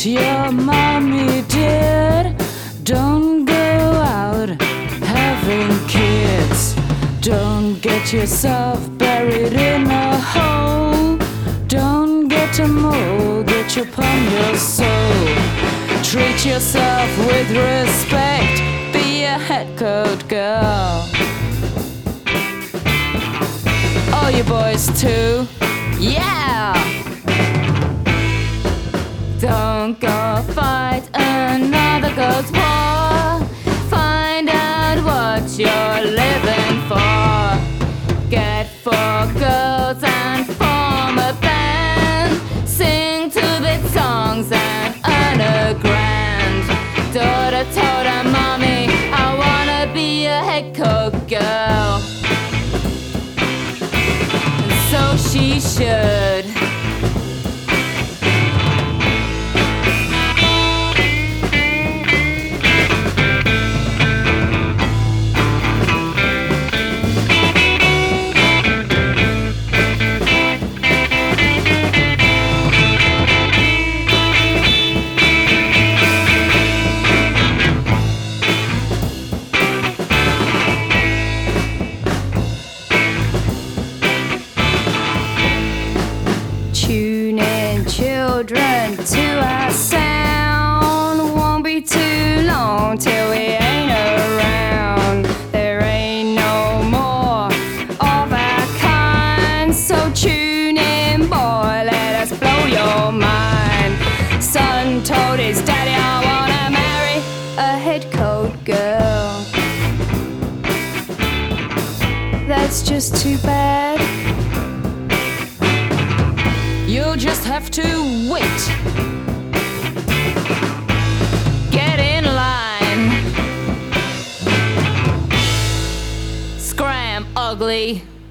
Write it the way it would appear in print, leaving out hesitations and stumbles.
what your mommy did. Don't go out having kids. Don't get yourself buried in a hole. Don't get a mortgage upon your soul. Treat yourself with respect. Be a head coat girl. All you boys too. Yeah! Don't go fight another girl's war. Find out what you're living for. Get 4 girls and form a band. Sing 2-bit songs and earn a grand. Daughter told her mommy, I wanna be a head coat girl. And so she should. Tune in, children, to our sound. Won't be too long till we ain't around. There ain't no more of our kind. So tune in, boy, let us blow your mind. Son told his daddy, I wanna marry a head coat girl. That's just too bad. You'll just have to wait. Get in line. Scram, ugly.